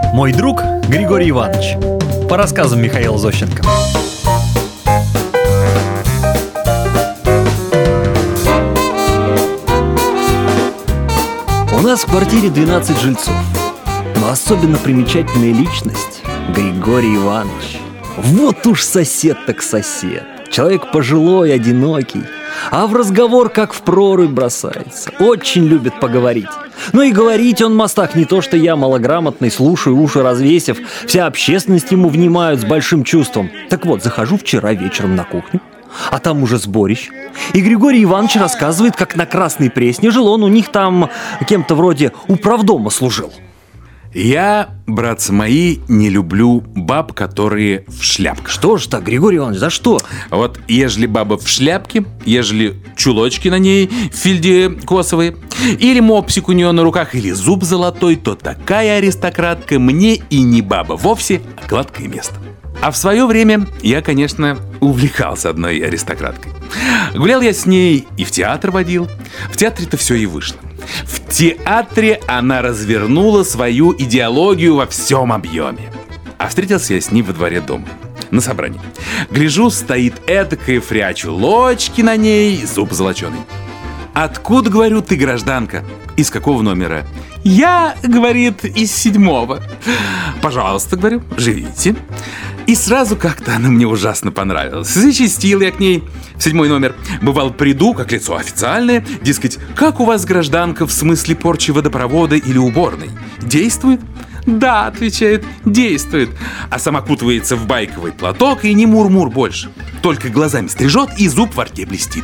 Мой друг Григорий Иванович. По рассказам Михаила Зощенко. У нас в квартире 12 жильцов. Но особенно примечательная личность – Григорий Иванович. Вот уж сосед так сосед. Человек пожилой, одинокий, а в разговор как в прорубь бросается. Очень любит поговорить. Но и говорить он мастак, не то что я, малограмотный, слушаю, уши развесив. Вся общественность ему внимают с большим чувством. Так вот, захожу вчера вечером на кухню, а там уже сборище. И Григорий Иванович рассказывает, как на Красной Пресне жил он, у них там кем-то вроде управдома служил. Я, братцы мои, не люблю баб, которые в шляпках. Что ж так, Григорий Иванович, за что? Вот ежели баба в шляпке, ежели чулочки на ней в фильде косовые, или мопсик у нее на руках, или зуб золотой, то такая аристократка мне и не баба вовсе, а гладкое место. А в свое время я, конечно, увлекался одной аристократкой. Гулял я с ней и в театр водил. В театре-то все и вышло. В театре она развернула свою идеологию во всем объеме. А встретился я с ней во дворе дома, на собрании. Гляжу, стоит эдакая фря-чулочки на ней, зуб золоченый. «Откуда, говорю, ты, гражданка? Из какого номера?» «Я, говорит, из 7-го. Пожалуйста, говорю, живите». И сразу как-то она мне ужасно понравилась. Зачастил я к ней в 7-й номер. Бывал, приду, как лицо официальное, дескать, как у вас, гражданка, в смысле порчи водопровода или уборной? Действует? Да, отвечает, действует. А сама кутывается в байковый платок и не мур-мур больше. Только глазами стрижет и зуб во рте блестит.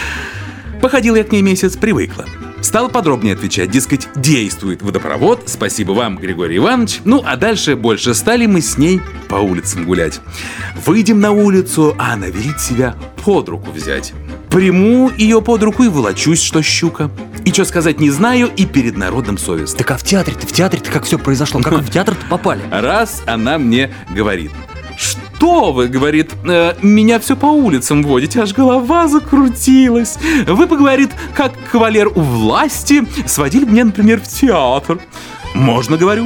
Походил я к ней месяц, привыкла. Стал подробнее отвечать, дескать, действует водопровод, спасибо вам, Григорий Иванович. Ну, а дальше больше стали мы с ней по улицам гулять. Выйдем на улицу, а она велит себя под руку взять. Приму ее под руку и волочусь, что щука. И что сказать не знаю, и перед народом совестно. Так а в театре-то как все произошло? Как вы в театр-то попали? Раз она мне говорит: «Что вы, — говорит, — меня все по улицам водите, аж голова закрутилась. Вы, — говорит, — как кавалер у власти, сводили меня, например, в театр». «Можно, — говорю».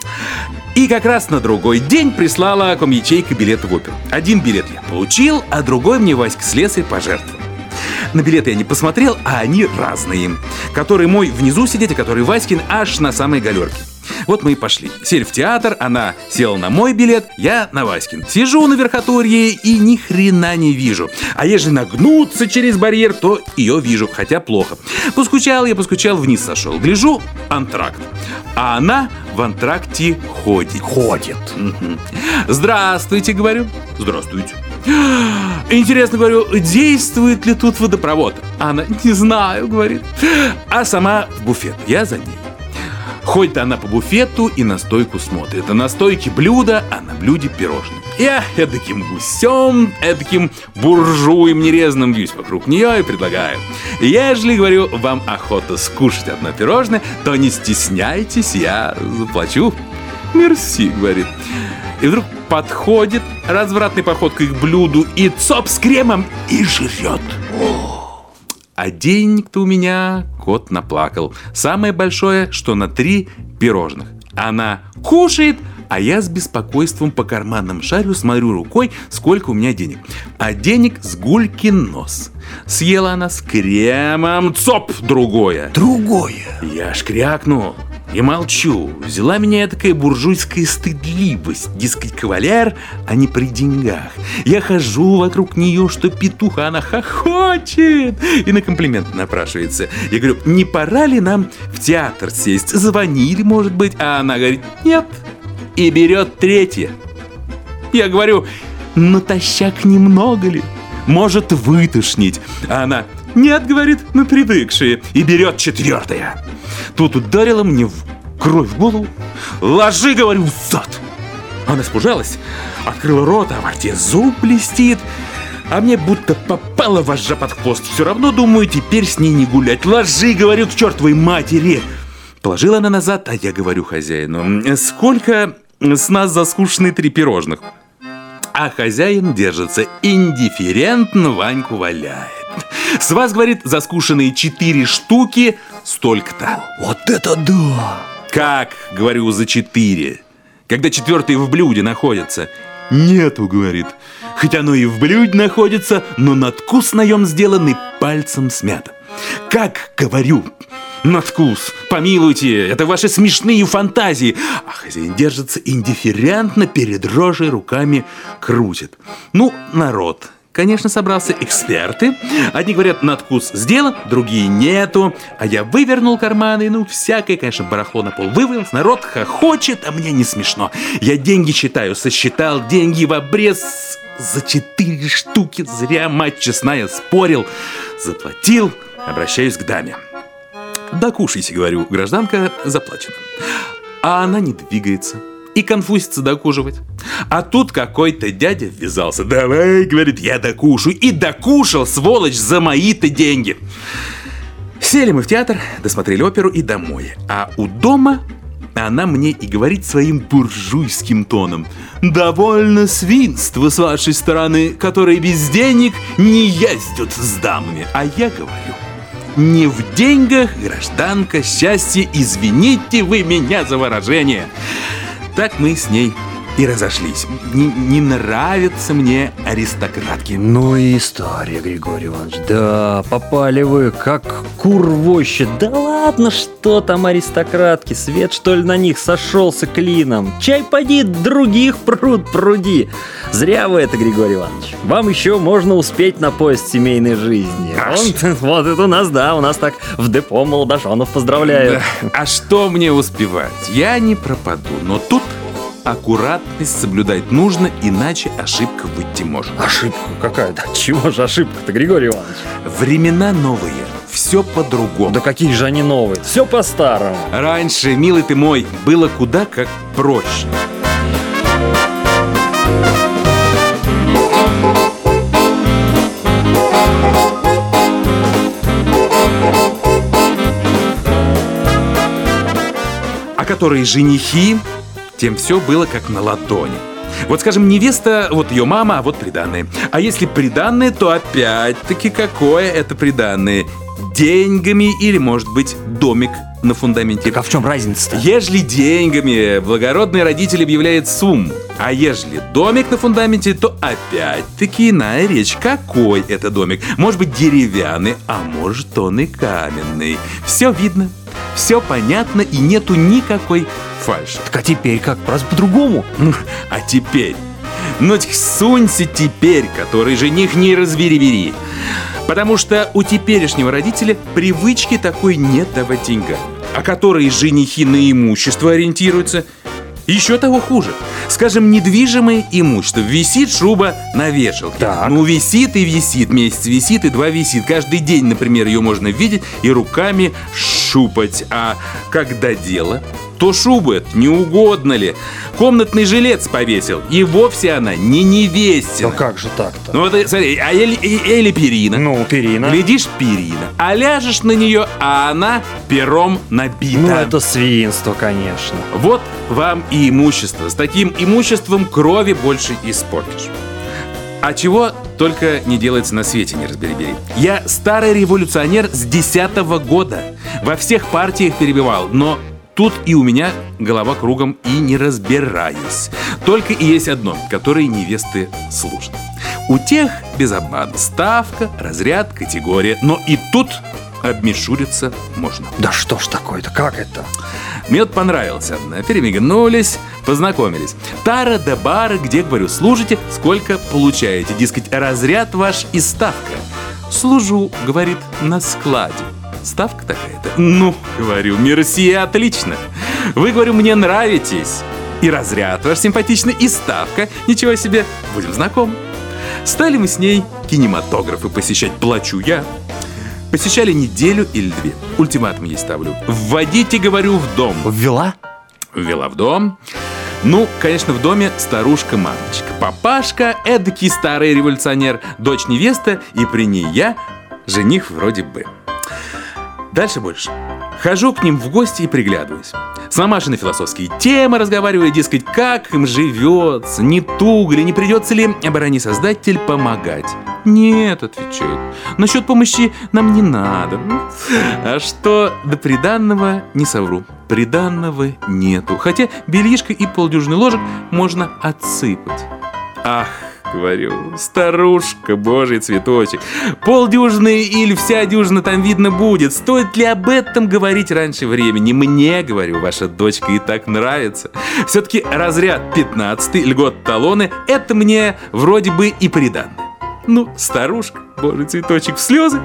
И как раз на другой день прислала комячейка билеты в оперу. Один билет я получил, а другой мне Васька Слесарь пожертвовал. На билеты я не посмотрел, а они разные. Который мой внизу сидеть, а который Васькин аж на самой галерке. Вот мы и пошли. Сели в театр, она села на мой билет, я на Васькин. Сижу на верхотурье и ни хрена не вижу. А ежели нагнуться через барьер, то ее вижу, хотя плохо. Поскучал, вниз сошел. Гляжу, антракт. А она в антракте ходит. «Здравствуйте, — говорю». «Здравствуйте». «Интересно, — говорю, — действует ли тут водопровод?» Она: «Не знаю, — говорит». А сама в буфет, я за ней. Ходит она по буфету и на стойку смотрит. А на стойке блюдо, а на блюде пирожные. Я эдаким гусем, эдаким буржуем нерезным вьюсь вокруг нее и предлагаю: «Ежели, — говорю, — вам охота скушать одно пирожное, то не стесняйтесь, я заплачу». «Мерси, — говорит». И вдруг подходит развратной походкой к блюду и цоп с кремом и жрет. А денег-то у меня кот наплакал. Самое большое, что на 3 пирожных. Она кушает, а я с беспокойством по карманам шарю, смотрю рукой, сколько у меня денег. А денег с гулькин нос. Съела она с кремом, цоп, другое. Я аж крякнул и молчу. Взяла меня такая буржуйская стыдливость. Дескать, кавалер, а не при деньгах. Я хожу вокруг нее, что петуха, она хохочет и на комплимент напрашивается. Я говорю: «Не пора ли нам в театр сесть? Звонили, может быть?» А она говорит: «Нет». И берет 3. Я говорю: «Натощак немного ли? Может вытошнить?» А она: «Нет, — говорит, — мы привыкшие». И берет 4. Тут ударила мне в кровь в голову. «Ложи, — говорю, — в зад». Она испужалась, открыла рот, а во рте зуб блестит. А мне будто попала вожжа под хвост. Все равно, думаю, теперь с ней не гулять. «Ложи, — говорю, — к чертовой матери». Положила она назад, а я говорю хозяину: «Сколько с нас за скучные 3 пирожных?» А хозяин держится индифферентно, Ваньку валяет. «С вас, — говорит, — за скушенные 4 штуки столько-то». Вот это да! «Как, — говорю, — за 4? когда четвертый в блюде находится. Нету, говорит. Хоть оно и в блюде находится, но надкус наем сделанный пальцем смято. Как, говорю, надкус, помилуйте, это ваши смешные фантазии. А хозяин держится индифферентно, перед рожей руками крутит. Ну, народ, конечно, собрался, эксперты. Одни говорят, надкус сделан, другие нету. А я вывернул карманы, ну, всякое, конечно, барахло на пол вывалилось. Народ хохочет, а мне не смешно. Я деньги считаю, сосчитал деньги в обрез. За 4 штуки зря, мать честная, спорил. Заплатил, обращаюсь к даме. Да кушайте, говорю, гражданка, заплачена. А она не двигается и конфузится докушивать. А тут какой-то дядя ввязался. Давай, говорит, я докушаю. И докушал, сволочь, за мои-то деньги. Сели мы в театр, досмотрели оперу и домой. А у дома она мне и говорит своим буржуйским тоном: довольно свинство с вашей стороны, которые без денег не ездят с дамами. А я говорю: не в деньгах, гражданка, счастье, извините вы меня за выражение. Так мы с ней и разошлись. Не нравятся мне аристократки. Ну и история, Григорий Иванович. Да, попали вы, как кур в ощупь. Да ладно, что там аристократки? Свет, что ли, на них сошелся клином? Чай поди, других пруд пруди. Зря вы это, Григорий Иванович. Вам еще можно успеть на поезд семейной жизни. Вот это у нас, да, у нас так в депо молодоженов поздравляют. Да. А что мне успевать? Я не пропаду, но тут аккуратность соблюдать нужно, иначе ошибка выйти может. Ошибка какая-то? Чего же ошибка-то, Григорий Иванович? Времена новые, все по-другому. Да какие же они новые? Все по-старому. Раньше, милый ты мой, было куда как проще. А которые женихи, тем все было как на ладони. Вот, скажем, невеста, вот ее мама, а вот приданое. А если приданое, то опять-таки какое это приданое? Деньгами или, может быть, домик на фундаменте. Так а в чем разница-то? Ежели деньгами, благородный родитель объявляет сумму. А ежели домик на фундаменте, то опять-таки иная речь. Какой это домик? Может быть, деревянный, а может, он и каменный. Все видно, все понятно и нету никакой фальши. Так а теперь как? Просто по-другому? А теперь? Ну, сунься теперь, который жених не разбери-бери. Потому что у теперешнего родителя привычки такой нет давать деньгам. А которые женихи на имущество ориентируются, еще того хуже. Скажем, недвижимое имущество. Висит шуба на вешалке. Так. Ну, висит и висит. Месяц висит и 2 висит. Каждый день, например, ее можно видеть и руками шупать. А когда дело, то шубу это не угодно ли? Комнатный жилец повесил, и вовсе она не невестина. Да как же так-то? Ну вот смотри, а или перина. Ну, перина. Глядишь, перина. А ляжешь на нее, а она пером набита. Ну, это свинство, конечно. Вот вам и имущество. С таким имуществом крови больше испортишь. А чего только не делается на свете, не разбери-бери. Я старый революционер с 10-го года. Во всех партиях перебивал, но тут и у меня голова кругом и не разбираюсь. Только и есть одно, которое невесты служат. У тех, без обмана, ставка, разряд, категория. Но и тут обмешуриться можно. Да что ж такое-то? Как это? Мне вот понравилось одна. Перемигнулись, познакомились. Тара да бара, где, говорю, служите, сколько получаете. Дескать, разряд ваш и ставка. Служу, говорит, на складе. Ставка такая-то. Ну, говорю, мерси, отлично. Вы, говорю, мне нравитесь. И разряд ваш симпатичный, и ставка. Ничего себе, будем знакомы. Стали мы с ней кинематографы посещать. Плачу я. Посещали неделю или 2. Ультиматум ей ставлю. Вводите, говорю, в дом. Ввела? Ввела в дом. Ну, конечно, в доме старушка-мамочка. Папашка, эдакий старый революционер. Дочь невеста, и при ней я, жених вроде бы. Дальше больше. Хожу к ним в гости и приглядываюсь. С мамашей на философские темы разговариваю, дескать, как им живется, не туго ли, не придется ли, оборони создатель, помогать. Нет, отвечает, насчет помощи нам не надо. А что до приданного, не совру, приданного нету. Хотя бельишко и полдюжины ложек можно отсыпать. Ах, говорю, старушка, божий цветочек, полдюжины или вся дюжина там видно будет. Стоит ли об этом говорить раньше времени? Мне, говорю, ваша дочка и так нравится. Все-таки разряд 15-й, льгот талоны, это мне вроде бы и приданное. Ну, старушка, божий цветочек, в слезы.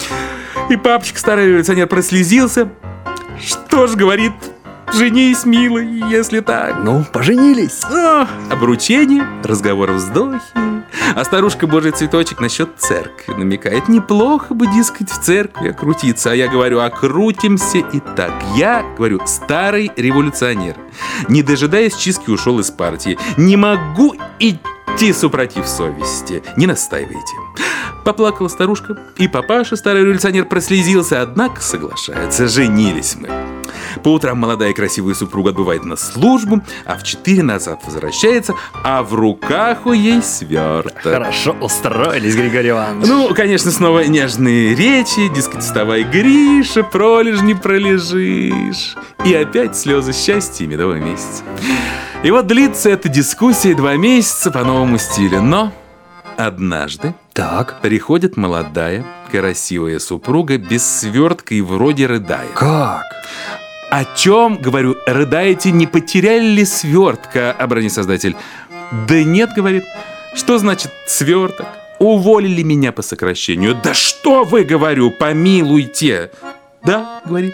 И папочка, старый революционер, прослезился. Что ж, говорит, женись, милый, если так. Ну, поженились. Обручение, разговор вздохи. А старушка, божий цветочек, насчет церкви намекает. Неплохо бы, дескать, в церкви окрутиться. А я говорю, окрутимся и так. Я, говорю, старый революционер. Не дожидаясь чистки, ушел из партии. Не могу идти супротив совести. Не настаивайте. Поплакала старушка, и папаша, старый революционер, прослезился, однако соглашается. Женились мы. По утрам молодая красивая супруга отбывает на службу, а в 4 назад возвращается, а в руках у ей сверток. Хорошо устроились, Григорий Иванович. Ну, конечно, снова нежные речи, дескать, вставай, Гриша, пролежни пролежишь. И опять слезы счастья и медового месяца. И вот длится эта дискуссия 2 месяца по новому стилю, но однажды приходит молодая, красивая супруга без свертка и вроде рыдает. Как? О чем, говорю, рыдаете, не потеряли ли свертка, оборони создатель? Да нет, говорит. Что значит сверток? Уволили меня по сокращению. Да что вы, говорю, помилуйте. Да, говорит.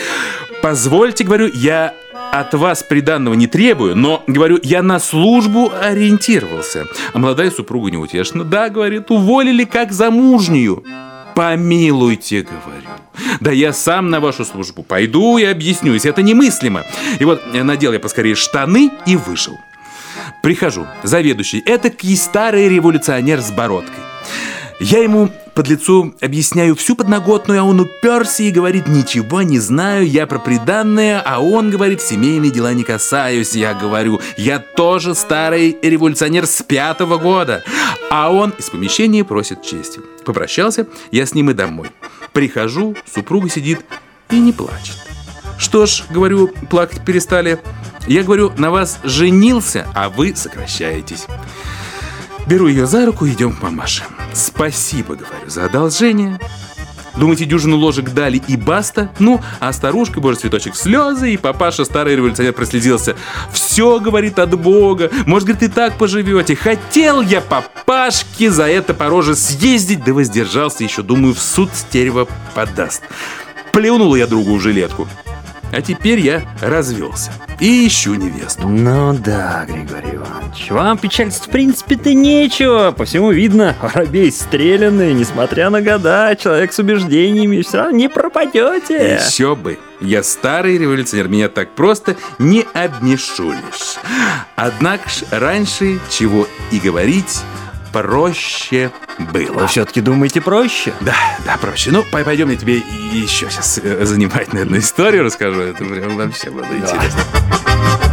Позвольте, говорю, я от вас приданного не требую, но, говорю, я на службу ориентировался. А молодая супруга неутешна. Да, говорит, уволили как замужнюю. Помилуйте, говорю. Да я сам на вашу службу пойду и объяснюсь. Это немыслимо. И вот надел я поскорее штаны и вышел. Прихожу, заведующий, этакий старый революционер с бородкой. Я ему, подлецу, объясняю всю подноготную, а он уперся и говорит, ничего не знаю, я про приданное, а он говорит, семейные дела не касаюсь. Я говорю, я тоже старый революционер с 5-го года. А он из помещения просит чести. Попрощался, я с ним и домой. Прихожу, супруга сидит и не плачет. Что ж, говорю, плакать перестали. Я говорю, на вас женился, а вы сокращаетесь. Беру ее за руку, идем к мамаше. Спасибо, говорю, за одолжение. Думаете, дюжину ложек дали и баста? Ну, а старушка, божий цветочек, слезы, и папаша, старый революционер, прослезился. Все, говорит, от Бога. Может, говорит, и так поживете. Хотел я папашке за это по роже съездить, да воздержался еще, думаю, в суд стерево подаст. Плюнул я другу в жилетку. А теперь я развелся и ищу невесту. Ну да, Григорий Иванович, вам печалиться в принципе-то нечего. По всему видно, воробей стрелянный, несмотря на года, человек с убеждениями, все равно не пропадете. Еще бы, я старый революционер, меня так просто не обнишулишь. Однако ж раньше, чего и говорить, проще было. Вы все-таки думаете проще? Да, проще. Ну, пойдем, я тебе еще сейчас занимательную одну историю расскажу. Это прям вообще было интересно.